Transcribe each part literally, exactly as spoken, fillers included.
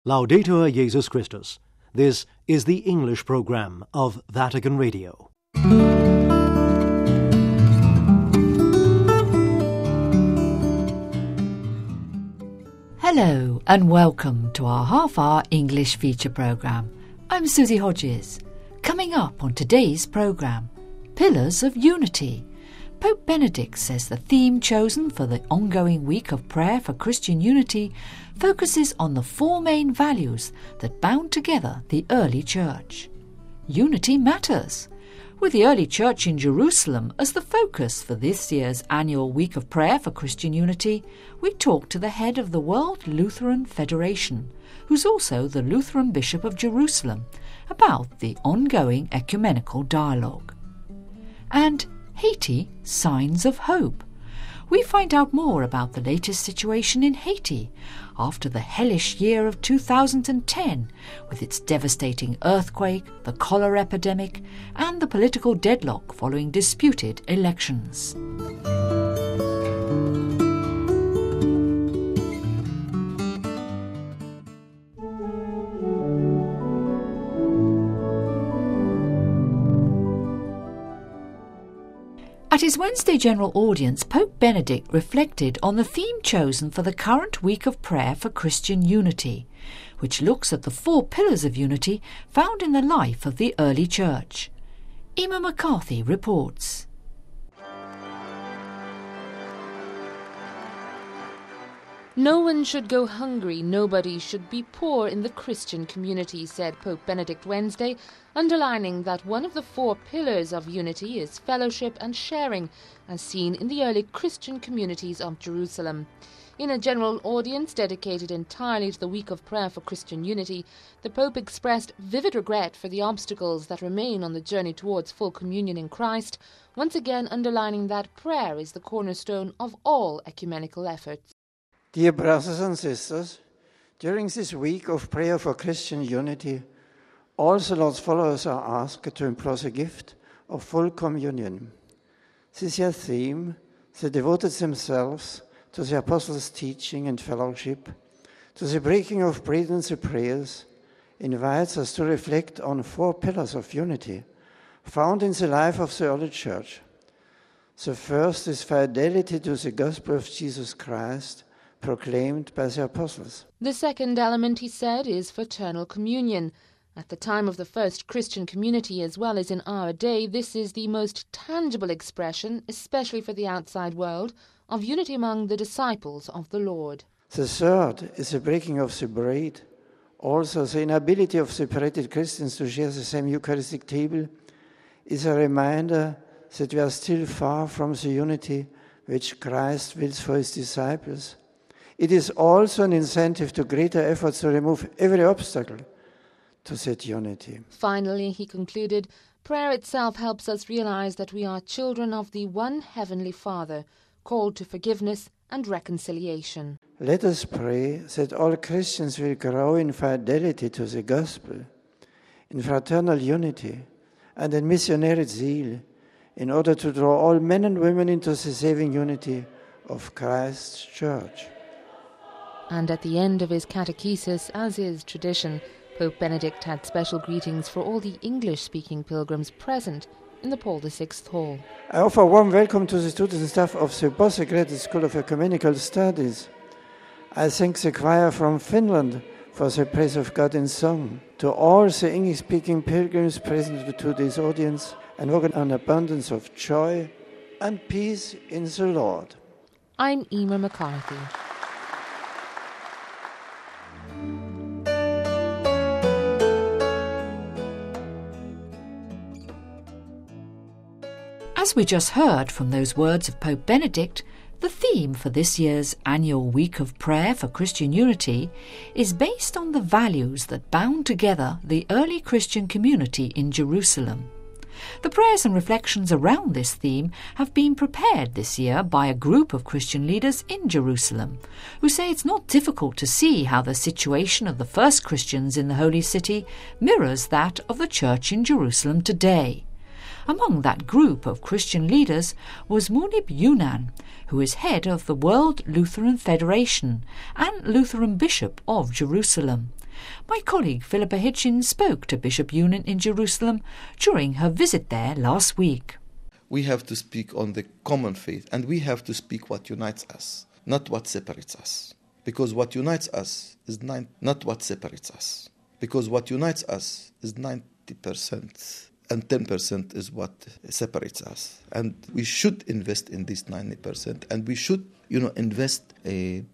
Laudetur Jesus Christus. This is the English program of Vatican Radio. Hello and welcome to our half-hour English feature program. I'm Susie Hodges. Coming up on today's program, Pillars of Unity. Pope Benedict says the theme chosen for the ongoing week of prayer for Christian unity focuses on the four main values that bound together the early church. Unity matters. With the early church in Jerusalem as the focus for this year's annual week of prayer for Christian unity, we talked to the head of the World Lutheran Federation, who's also the Lutheran Bishop of Jerusalem, about the ongoing ecumenical dialogue. And Haiti, Signs of Hope. We find out more about the latest situation in Haiti after the hellish year of two thousand ten, with its devastating earthquake, the cholera epidemic, and the political deadlock following disputed elections. At his Wednesday general audience, Pope Benedict reflected on the theme chosen for the current week of prayer for Christian unity, which looks at the four pillars of unity found in the life of the early church. Emma McCarthy reports. No one should go hungry, nobody should be poor in the Christian community, said Pope Benedict Wednesday, underlining that one of the four pillars of unity is fellowship and sharing, as seen in the early Christian communities of Jerusalem. In a general audience dedicated entirely to the week of prayer for Christian unity, the Pope expressed vivid regret for the obstacles that remain on the journey towards full communion in Christ, once again underlining that prayer is the cornerstone of all ecumenical efforts. Dear brothers and sisters, during this week of prayer for Christian unity, all the Lord's followers are asked to implore the gift of full communion. This year's theme, they devoted themselves to the Apostles' teaching and fellowship, to the breaking of bread and the prayers, invites us to reflect on four pillars of unity found in the life of the early church. The first is fidelity to the gospel of Jesus Christ, proclaimed by the apostles. The second element, he said, is fraternal communion. At the time of the first Christian community as well as in our day, this is the most tangible expression, especially for the outside world, of unity among the disciples of the Lord. The third is the breaking of the bread. Also, the inability of separated Christians to share the same Eucharistic table is a reminder that we are still far from the unity which Christ wills for his disciples. It is also an incentive to greater efforts to remove every obstacle to that unity. Finally, he concluded, prayer itself helps us realize that we are children of the one Heavenly Father, called to forgiveness and reconciliation. Let us pray that all Christians will grow in fidelity to the gospel, in fraternal unity, and in missionary zeal, in order to draw all men and women into the saving unity of Christ's church. And at the end of his catechesis, as is tradition, Pope Benedict had special greetings for all the English-speaking pilgrims present in the Paul the Sixth Hall. I offer a warm welcome to the students and staff of the Postgraduate School of Ecumenical Studies. I thank the choir from Finland for the praise of God in song. To all the English-speaking pilgrims present to today's audience, and work an abundance of joy and peace in the Lord. I'm Emma McCarthy. As we just heard from those words of Pope Benedict, the theme for this year's annual week of prayer for Christian unity is based on the values that bound together the early Christian community in Jerusalem. The prayers and reflections around this theme have been prepared this year by a group of Christian leaders in Jerusalem, who say it's not difficult to see how the situation of the first Christians in the Holy City mirrors that of the church in Jerusalem today. Among that group of Christian leaders was Munib Yunan, who is head of the World Lutheran Federation and Lutheran Bishop of Jerusalem, My colleague Philippa Hitchens spoke to Bishop Unit in Jerusalem during her visit there last week. We have to speak on the common faith, and we have to speak what unites us, not what separates us. Because what unites us is nine, not what separates us. Because what unites us is ninety percent, and ten percent is what separates us. And we should invest in this ninety percent, and we should, you know, invest a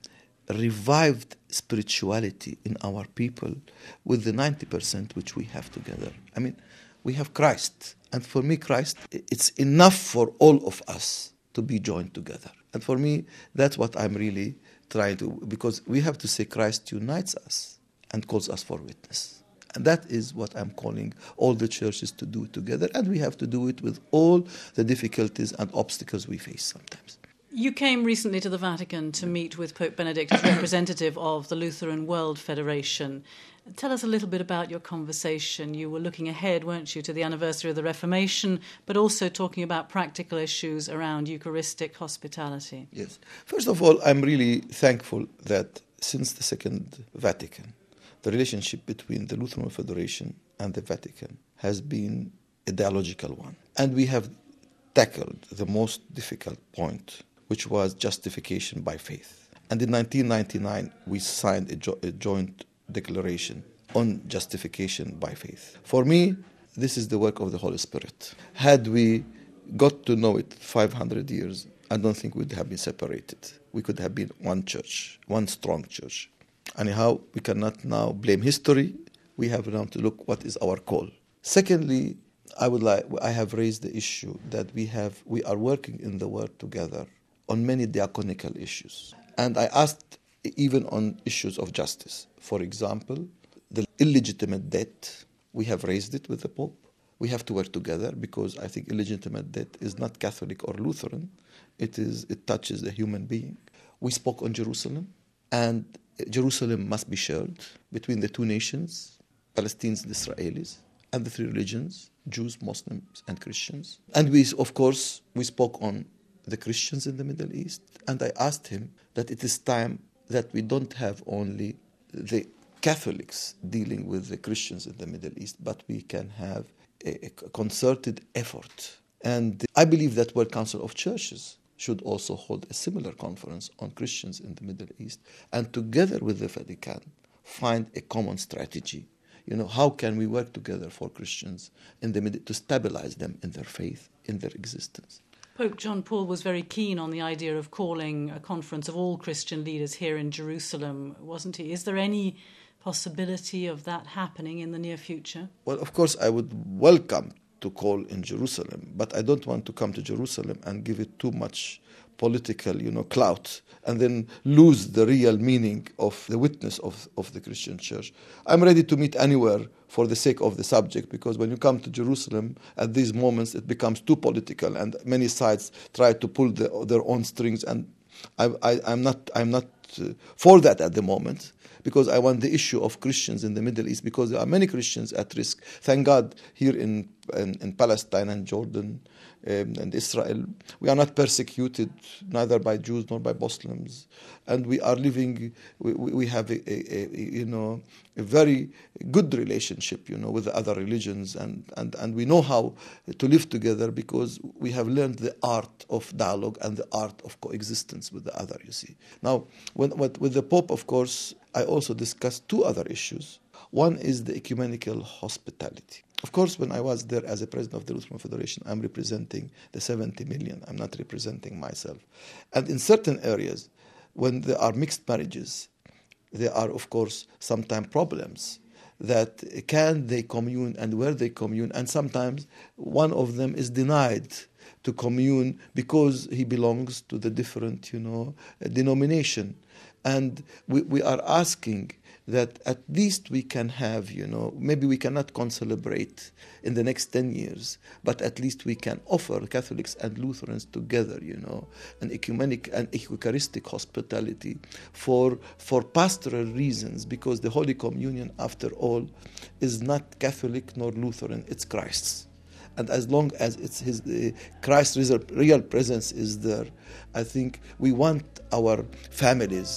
revived spirituality in our people with the ninety percent which we have together. I mean, we have Christ, and for me, Christ, it's enough for all of us to be joined together. And for me, that's what I'm really trying to, because we have to say Christ unites us and calls us for witness. And that is what I'm calling all the churches to do together, and we have to do it with all the difficulties and obstacles we face sometimes. You came recently to the Vatican to meet with Pope Benedict as representative of the Lutheran World Federation. Tell us a little bit about your conversation. You were looking ahead, weren't you, to the anniversary of the Reformation, but also talking about practical issues around Eucharistic hospitality. Yes. First of all, I'm really thankful that since the Second Vatican, the relationship between the Lutheran World Federation and the Vatican has been a dialogical one. And we have tackled the most difficult point, which was justification by faith. And in nineteen ninety-nine, we signed a, jo- a joint declaration on justification by faith. For me, this is the work of the Holy Spirit. Had we got to know it five hundred years, I don't think we'd have been separated. We could have been one church, one strong church. Anyhow, we cannot now blame history. We have now to look what is our call. Secondly, I would like I have raised the issue that we have we are working in the world together on many diaconical issues. And I asked even on issues of justice. For example, the illegitimate debt, we have raised it with the Pope. We have to work together because I think illegitimate debt is not Catholic or Lutheran. It is it touches the human being. We spoke on Jerusalem, and Jerusalem must be shared between the two nations, Palestinians and Israelis, and the three religions, Jews, Muslims, and Christians. And we, of course, we spoke on the Christians in the Middle East, and I asked him that it is time that we don't have only the Catholics dealing with the Christians in the Middle East, but we can have a, a concerted effort. And I believe that World Council of Churches should also hold a similar conference on Christians in the Middle East, and together with the Vatican, find a common strategy. You know, how can we work together for Christians in the Middle to stabilize them in their faith, in their existence? Pope John Paul was very keen on the idea of calling a conference of all Christian leaders here in Jerusalem, wasn't he? Is there any possibility of that happening in the near future? Well, of course, I would welcome to call in Jerusalem, but I don't want to come to Jerusalem and give it too much political, you know, clout, and then lose the real meaning of the witness of, of the Christian church. I'm ready to meet anywhere for the sake of the subject, because when you come to Jerusalem at these moments, it becomes too political, and many sides try to pull the, their own strings, and I, I, I'm not, I'm not uh, for that at the moment, because I want the issue of Christians in the Middle East, because there are many Christians at risk. Thank God, here in in, in Palestine and Jordan um, and Israel, we are not persecuted neither by Jews nor by Muslims, and we are living. We, we have a, a, a you know a very good relationship, you know, with the other religions, and, and, and we know how to live together because we have learned the art of dialogue and the art of coexistence with the other. You see, now when, with the Pope, of course, I also discussed two other issues. One is the ecumenical hospitality. Of course, when I was there as a president of the Lutheran Federation, I'm representing the seventy million. I'm not representing myself. And in certain areas, when there are mixed marriages, there are, of course, sometimes problems that can they commune and where they commune. And sometimes one of them is denied to commune because he belongs to the different, you know, denomination. And we, we are asking that at least we can have, you know, maybe we cannot concelebrate in the next ten years, but at least we can offer Catholics and Lutherans together, you know, an ecumenic and Eucharistic hospitality for for pastoral reasons, because the Holy Communion, after all, is not Catholic nor Lutheran, it's Christ's. And as long as it's his uh, Christ's real presence is there, I think we want our families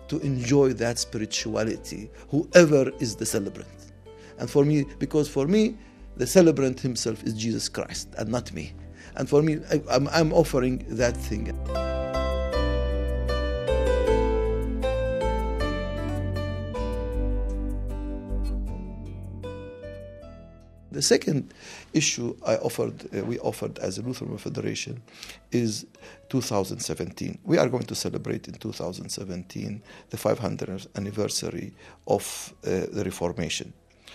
to enjoy that spirituality, whoever is the celebrant. And for me, because for me, the celebrant himself is Jesus Christ and not me. And for me, I, I'm, I'm offering that thing. The second issue I offered, uh, we offered as a Lutheran Federation is two thousand seventeen. We are going to celebrate in two thousand seventeen the five hundredth anniversary of uh, the Reformation.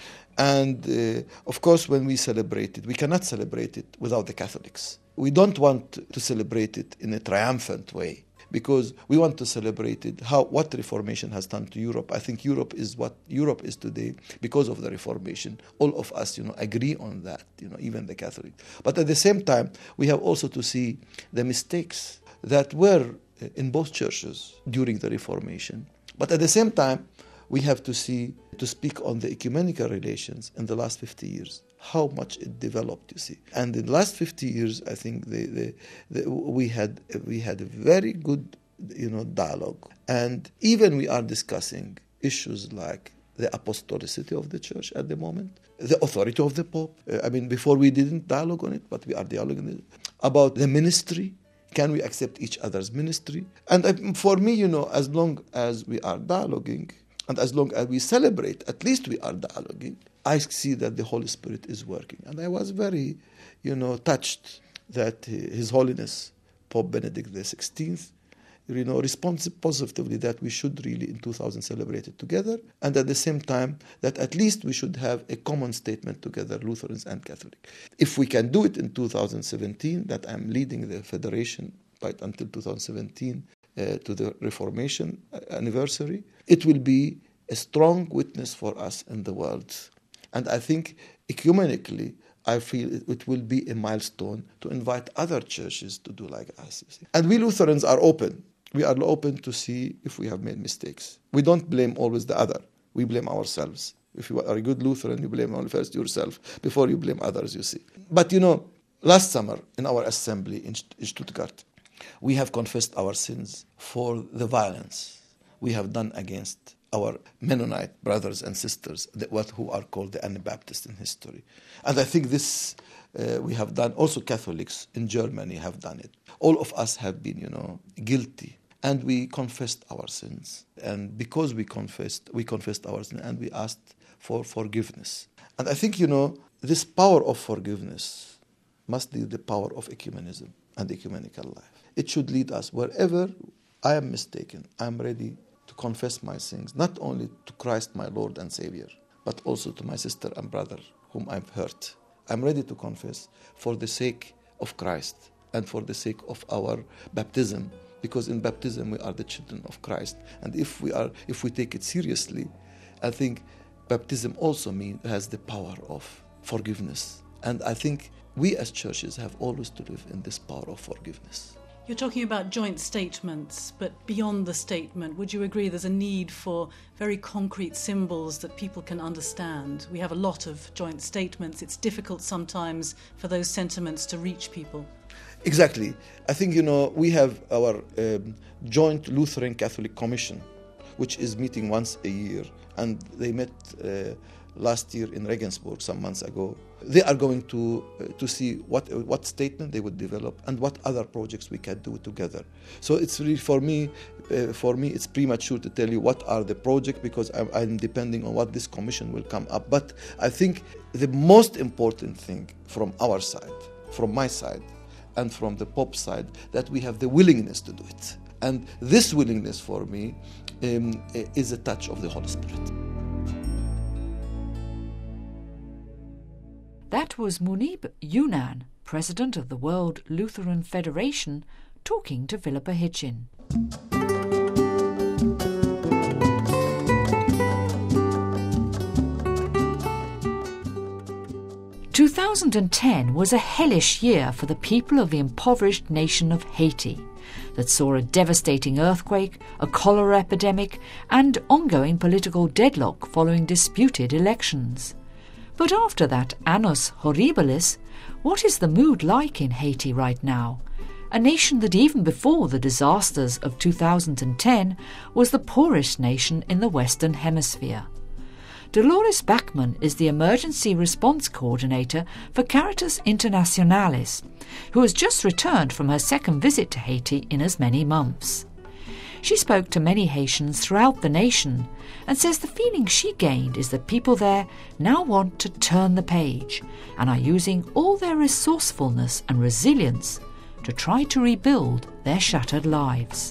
And uh, of course, when we celebrate it, we cannot celebrate it without the Catholics. We don't want to celebrate it in a triumphant way, because we want to celebrate it, how, what the Reformation has done to Europe. I think Europe is what Europe is today because of the Reformation. All of us, you know, agree on that, you know, even the Catholic. But at the same time, we have also to see the mistakes that were in both churches during the Reformation. But at the same time, we have to see, to speak on the ecumenical relations in the last fifty years, how much it developed, you see. And in the last fifty years, I think the, the, the, we had we had a very good, you know, dialogue. And even we are discussing issues like the apostolicity of the church at the moment, the authority of the Pope. Uh, I mean, before we didn't dialogue on it, but we are dialoguing it. About the ministry. Can we accept each other's ministry? And uh, for me, you know, as long as we are dialoguing, and as long as we celebrate, at least we are dialoguing, I see that the Holy Spirit is working. And I was very, you know, touched that His Holiness, Pope Benedict the sixteenth, you know, responds positively that we should really in two thousand celebrate it together. And at the same time, that at least we should have a common statement together, Lutherans and Catholic. If we can do it in two thousand seventeen, that I'm leading the Federation right until two thousand seventeen, Uh, to the Reformation anniversary, it will be a strong witness for us in the world. And I think ecumenically, I feel it, it will be a milestone to invite other churches to do like us. You see. And we Lutherans are open. We are open to see if we have made mistakes. We don't blame always the other. We blame ourselves. If you are a good Lutheran, you blame only first yourself before you blame others, you see. But you know, last summer in our assembly in Stuttgart, we have confessed our sins for the violence we have done against our Mennonite brothers and sisters, the, what who are called the Anabaptists in history. And I think this uh, we have done, also Catholics in Germany have done it. All of us have been, you know, guilty. And we confessed our sins. And because we confessed, we confessed our sins and we asked for forgiveness. And I think, you know, this power of forgiveness must be the power of ecumenism and ecumenical life. It should lead us wherever I am mistaken. I am ready to confess my sins, not only to Christ my Lord and Savior, but also to my sister and brother whom I've hurt. I'm ready to confess for the sake of Christ and for the sake of our baptism, because in baptism we are the children of Christ. And if we are, if we take it seriously, I think baptism also mean, has the power of forgiveness. And I think we as churches have always to live in this power of forgiveness. You're talking about joint statements, but beyond the statement, would you agree there's a need for very concrete symbols that people can understand? We have a lot of joint statements. It's difficult sometimes for those sentiments to reach people. Exactly. I think, you know, we have our um, joint Lutheran Catholic Commission, which is meeting once a year. And they met uh, last year in Regensburg, some months ago. They are going to uh, to see what what statement they would develop and what other projects we can do together. So it's really, for me, uh, for me, it's premature to tell you what are the projects, because I'm, I'm depending on what this commission will come up. But I think the most important thing from our side, from my side, and from the Pope's side, that we have the willingness to do it. And this willingness for me um, is a touch of the Holy Spirit. That was Munib Younan, President of the World Lutheran Federation, talking to Philippa Hitchin. two thousand ten was a hellish year for the people of the impoverished nation of Haiti that saw a devastating earthquake, a cholera epidemic, and ongoing political deadlock following disputed elections. But after that annus horribilis, what is the mood like in Haiti right now? a nation that even before the disasters of two thousand ten was the poorest nation in the Western Hemisphere. Dolores Bachmann is the Emergency Response Coordinator for Caritas Internationalis, who has just returned from her second visit to Haiti in as many months. She spoke to many Haitians throughout the nation and says the feeling she gained is that people there now want to turn the page and are using all their resourcefulness and resilience to try to rebuild their shattered lives.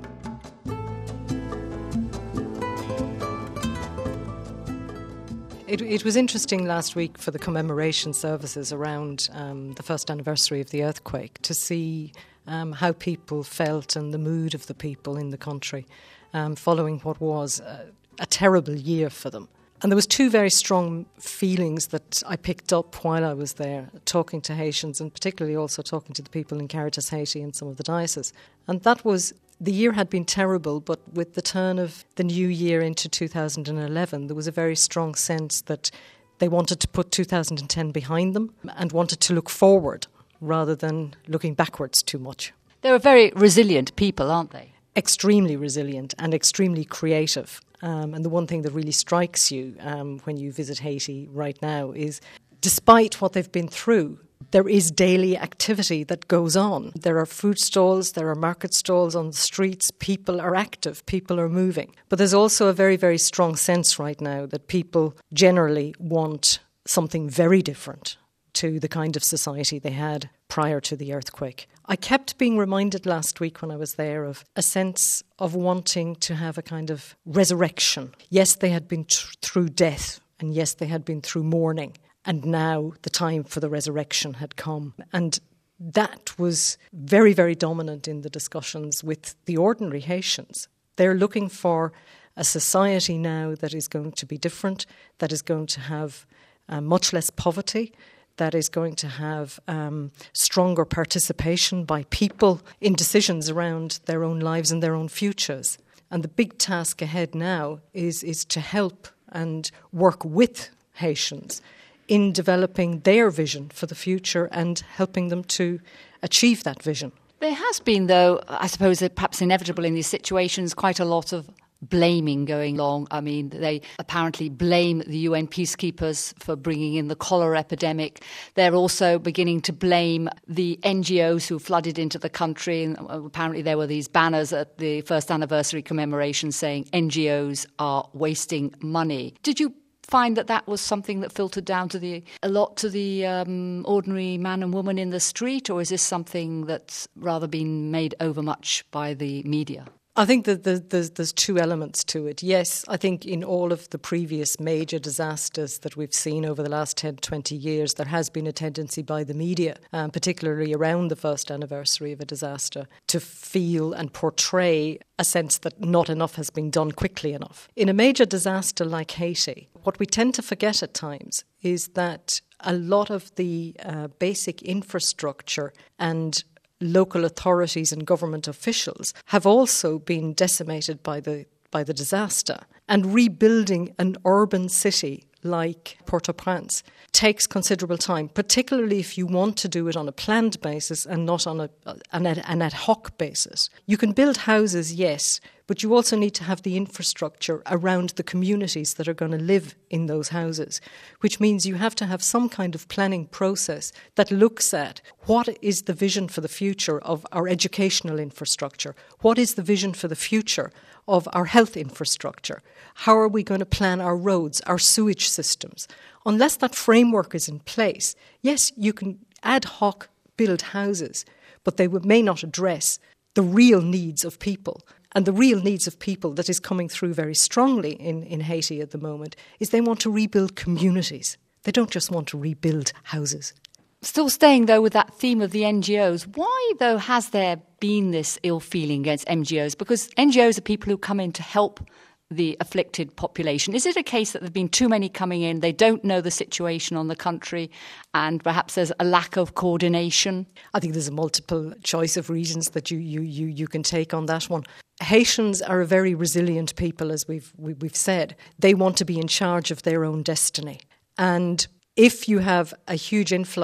It, it was interesting last week for the commemoration services around um, the first anniversary of the earthquake to see um, how people felt and the mood of the people in the country um, following what was a, a terrible year for them. And there was two very strong feelings that I picked up while I was there, talking to Haitians and particularly also talking to the people in Caritas Haiti and some of the dioceses. And that was, the year had been terrible, but with the turn of the new year into two thousand eleven, there was a very strong sense that they wanted to put two thousand ten behind them and wanted to look forward rather than looking backwards too much. They're a very resilient people, aren't they? Extremely resilient and extremely creative. Um, and the one thing that really strikes you um, when you visit Haiti right now is, despite what they've been through, there is daily activity that goes on. There are food stalls, there are market stalls on the streets, people are active, people are moving. But there's also a very, very strong sense right now that people generally want something very different to the kind of society they had prior to the earthquake. I kept being reminded last week when I was there of a sense of wanting to have a kind of resurrection. Yes, they had been tr- through death, and yes, they had been through mourning. And now the time for the resurrection had come. And that was very, very dominant in the discussions with the ordinary Haitians. They're looking for a society now that is going to be different, that is going to have uh, much less poverty, that is going to have um, stronger participation by people in decisions around their own lives and their own futures. And the big task ahead now is, is to help and work with Haitians in developing their vision for the future and helping them to achieve that vision. There has been, though, I suppose perhaps inevitable in these situations, quite a lot of blaming going along. I mean, they apparently blame the U N peacekeepers for bringing in the cholera epidemic. They're also beginning to blame the N G Os who flooded into the country. And apparently there were these banners at the first anniversary commemoration saying N G Os are wasting money. Did you find that that was something that filtered down to the a lot to the um, ordinary man and woman in the street, or is this something that's rather been made overmuch by the media? I think that there's, there's two elements to it. Yes, I think in all of the previous major disasters that we've seen over the last ten, twenty years, there has been a tendency by the media, um, particularly around the first anniversary of a disaster, to feel and portray a sense that not enough has been done quickly enough. In a major disaster like Haiti, what we tend to forget at times is that a lot of the uh, basic infrastructure and local authorities and government officials have also been decimated by the by the disaster. And rebuilding an urban city like Port-au-Prince takes considerable time, particularly if you want to do it on a planned basis and not on a, an, an ad hoc basis. You can build houses, yes, but you also need to have the infrastructure around the communities that are going to live in those houses, which means you have to have some kind of planning process that looks at what is the vision for the future of our educational infrastructure, what is the vision for the future of our health infrastructure, how are we going to plan our roads, our sewage systems. Unless that framework is in place, yes, you can ad hoc build houses, but they may not address the real needs of people. And the real needs of people that is coming through very strongly in, in Haiti at the moment is they want to rebuild communities. They don't just want to rebuild houses. Still staying, though, with that theme of the N G Os, why, though, has there been this ill feeling against N G Os? Because N G Os are people who come in to help the afflicted population. Is it a case that there have been too many coming in, they don't know the situation on the country, and perhaps there's a lack of coordination? I think there's a multiple choice of reasons that you you you, you can take on that one. Haitians are a very resilient people, as we've we, we've said. They want to be in charge of their own destiny. And if you have a huge influx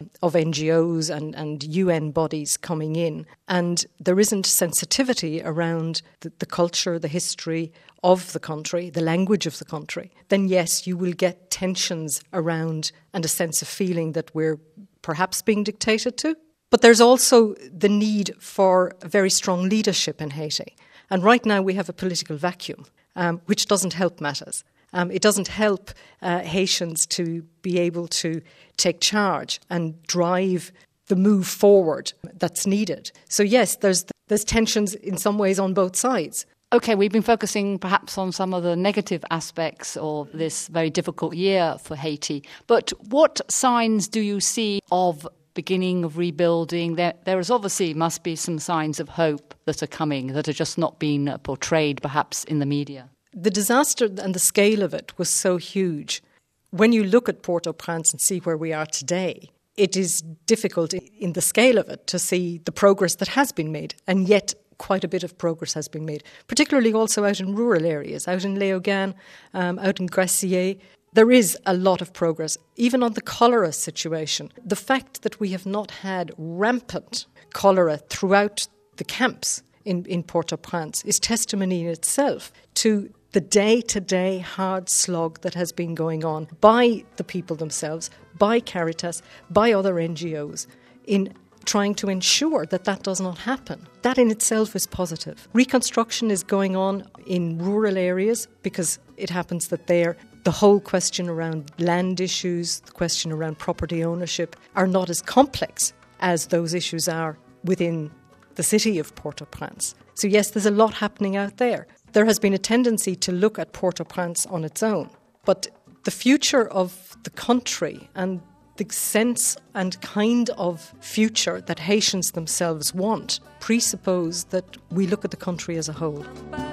of N G Os and, and U N bodies coming in, and there isn't sensitivity around the, the culture, the history of the country, the language of the country, then yes, you will get tensions around and a sense of feeling that we're perhaps being dictated to. But there's also the need for a very strong leadership in Haiti. And right now we have a political vacuum, um, which doesn't help matters. Um, it doesn't help uh, Haitians to be able to take charge and drive the move forward that's needed. So yes, there's there's tensions in some ways on both sides. OK, we've been focusing perhaps on some of the negative aspects of this very difficult year for Haiti. But what signs do you see of beginning of rebuilding? There, there is obviously must be some signs of hope that are coming, that are just not being portrayed perhaps in the media. The disaster and the scale of it was so huge. When you look at Port-au-Prince and see where we are today, it is difficult in the scale of it to see the progress that has been made, and yet quite a bit of progress has been made, particularly also out in rural areas, out in Léogâne, um, out in Gracié. There is a lot of progress, even on the cholera situation. The fact that we have not had rampant cholera throughout the camps in, in Port-au-Prince is testimony in itself to the day-to-day hard slog that has been going on by the people themselves, by Caritas, by other N G Os, in trying to ensure that that does not happen. That in itself is positive. Reconstruction is going on in rural areas because it happens that there, the whole question around land issues, the question around property ownership are not as complex as those issues are within the city of Port-au-Prince. So yes, there's a lot happening out there. There has been a tendency to look at Port-au-Prince on its own, but the future of the country and the sense and kind of future that Haitians themselves want presuppose that we look at the country as a whole.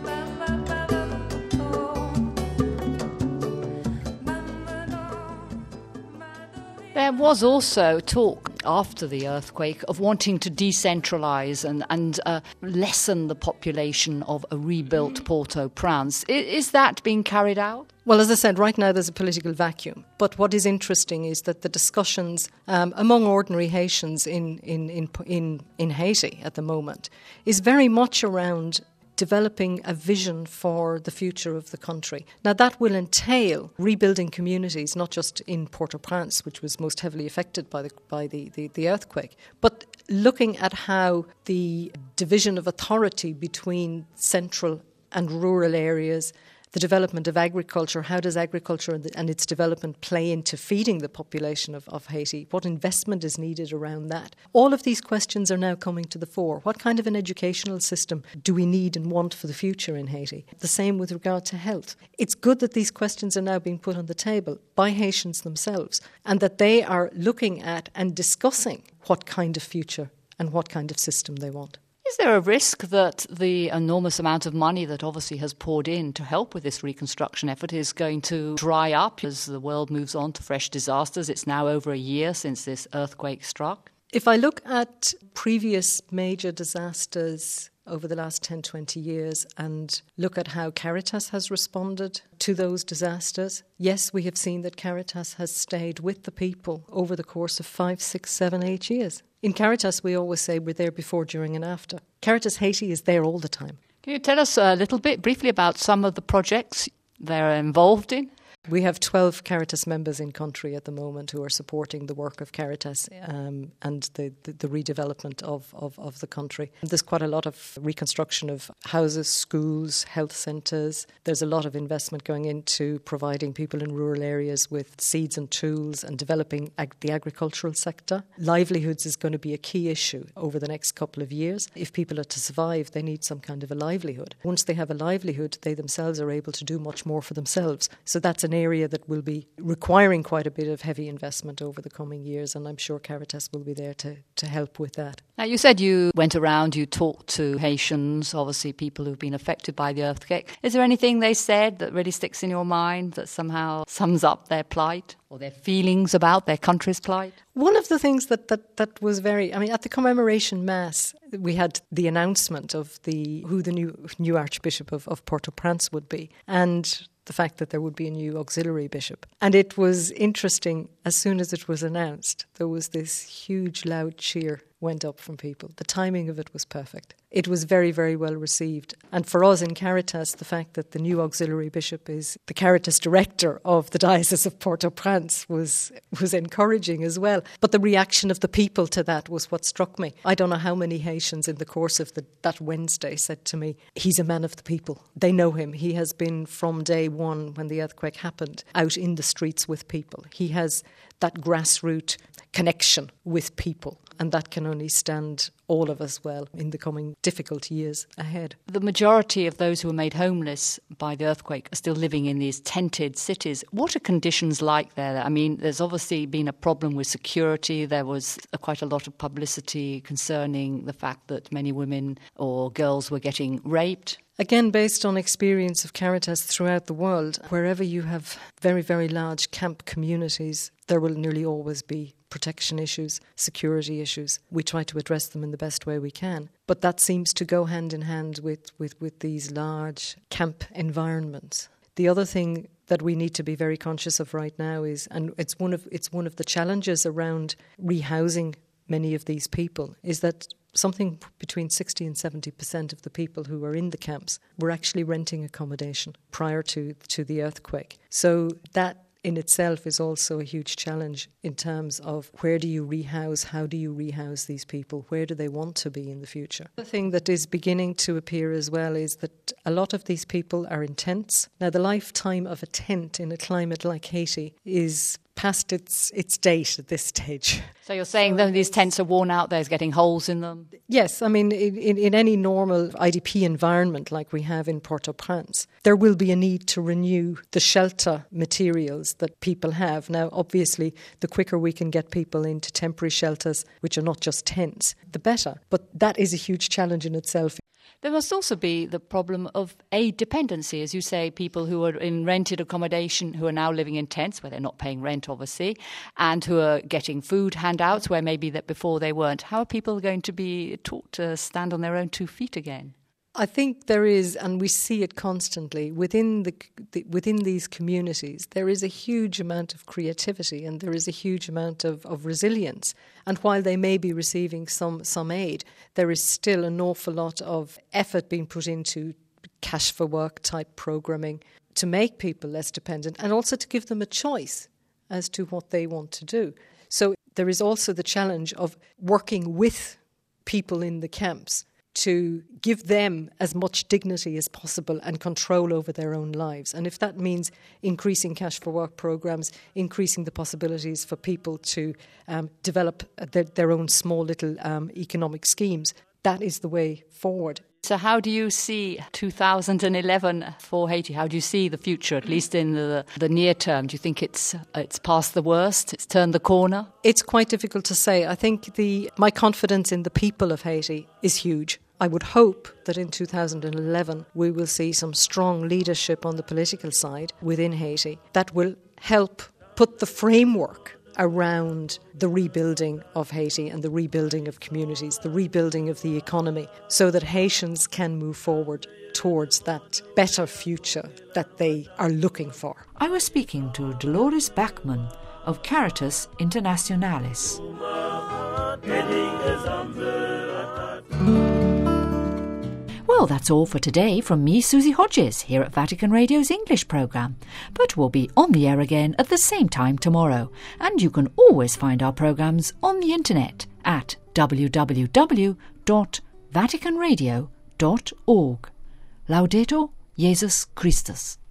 There was also talk after the earthquake of wanting to decentralise and, and uh, lessen the population of a rebuilt Port-au-Prince. Is, is that being carried out? Well, as I said, right now there's a political vacuum. But what is interesting is that the discussions um, among ordinary Haitians in, in, in, in, in Haiti at the moment is very much around developing a vision for the future of the country. Now, that will entail rebuilding communities, not just in Port-au-Prince, which was most heavily affected by the by the, the, the earthquake, but looking at how the division of authority between central and rural areas, the development of agriculture, how does agriculture and, the, and its development play into feeding the population of, of Haiti? What investment is needed around that? All of these questions are now coming to the fore. What kind of an educational system do we need and want for the future in Haiti? The same with regard to health. It's good that these questions are now being put on the table by Haitians themselves and that they are looking at and discussing what kind of future and what kind of system they want. Is there a risk that the enormous amount of money that obviously has poured in to help with this reconstruction effort is going to dry up as the world moves on to fresh disasters? It's now over a year since this earthquake struck. If I look at previous major disasters over the last ten, twenty years and look at how Caritas has responded to those disasters, yes, we have seen that Caritas has stayed with the people over the course of five, six, seven, eight years. In Caritas, we always say we're there before, during and after. Caritas Haiti is there all the time. Can you tell us a little bit briefly about some of the projects they're involved in? We have twelve Caritas members in country at the moment who are supporting the work of Caritas um, and the, the, the redevelopment of, of, of the country. There's quite a lot of reconstruction of houses, schools, health centres. There's a lot of investment going into providing people in rural areas with seeds and tools and developing ag- the agricultural sector. Livelihoods is going to be a key issue over the next couple of years. If people are to survive, they need some kind of a livelihood. Once they have a livelihood, they themselves are able to do much more for themselves. So that's an area that will be requiring quite a bit of heavy investment over the coming years, and I'm sure Caritas will be there to, to help with that. Now, you said you went around, you talked to Haitians, obviously people who've been affected by the earthquake. Is there anything they said that really sticks in your mind that somehow sums up their plight or their feelings about their country's plight? One of the things that, that, that was very, I mean, at the commemoration mass, we had the announcement of the who the new new Archbishop of, of Port-au-Prince would be. And the fact that there would be a new auxiliary bishop. And it was interesting, as soon as it was announced, there was this huge loud cheer went up from people. The timing of it was perfect. It was very, very well received. And for us in Caritas, the fact that the new auxiliary bishop is the Caritas director of the Diocese of Port-au-Prince was, was encouraging as well. But the reaction of the people to that was what struck me. I don't know how many Haitians in the course of the, that Wednesday said to me, he's a man of the people. They know him. He has been from day one when the earthquake happened out in the streets with people. He has that grassroots connection with people. And that can only stand all of us well in the coming difficult years ahead. The majority of those who were made homeless by the earthquake are still living in these tented cities. What are conditions like there? I mean, there's obviously been a problem with security. There was a, quite a lot of publicity concerning the fact that many women or girls were getting raped. Again, based on experience of Caritas throughout the world, wherever you have very, very large camp communities, there will nearly always be protection issues, security issues. We try to address them in the best way we can. But that seems to go hand in hand with, with, with these large camp environments. The other thing that we need to be very conscious of right now is, and it's one of it's one of the challenges around rehousing many of these people, is that something between sixty and seventy percent of the people who are in the camps were actually renting accommodation prior to, to the earthquake. So that in itself is also a huge challenge in terms of where do you rehouse, how do you rehouse these people, where do they want to be in the future. The thing that is beginning to appear as well is that a lot of these people are in tents. Now, the lifetime of a tent in a climate like Haiti is past its its date at this stage. So you're saying that these tents are worn out, there's getting holes in them? Yes, I mean, in, in, in any normal I D P environment like we have in Port-au-Prince, there will be a need to renew the shelter materials that people have. Now, obviously, the quicker we can get people into temporary shelters, which are not just tents, the better. But that is a huge challenge in itself. There must also be the problem of aid dependency, as you say, people who are in rented accommodation who are now living in tents where they're not paying rent, obviously, and who are getting food handouts where maybe that before they weren't. How are people going to be taught to stand on their own two feet again? I think there is, and we see it constantly, within the, the within these communities, there is a huge amount of creativity and there is a huge amount of, of resilience. And while they may be receiving some, some aid, there is still an awful lot of effort being put into cash for work type programming to make people less dependent and also to give them a choice as to what they want to do. So there is also the challenge of working with people in the camps to give them as much dignity as possible and control over their own lives. And if that means increasing cash for work programs, increasing the possibilities for people to um, develop their, their own small little um, economic schemes, that is the way forward. So how do you see two thousand eleven for Haiti? How do you see the future, at least in the, the near term? Do you think it's it's past the worst? It's turned the corner? It's quite difficult to say. I think the my confidence in the people of Haiti is huge. I would hope that in two thousand eleven we will see some strong leadership on the political side within Haiti that will help put the framework around the rebuilding of Haiti and the rebuilding of communities, the rebuilding of the economy, so that Haitians can move forward towards that better future that they are looking for. I was speaking to Dolores Bachmann of Caritas Internationalis. Well, that's all for today from me, Susie Hodges, here at Vatican Radio's English programme. But we'll be on the air again at the same time tomorrow. And you can always find our programmes on the internet at w w w dot vatican radio dot org. Laudetur Jesus Christus.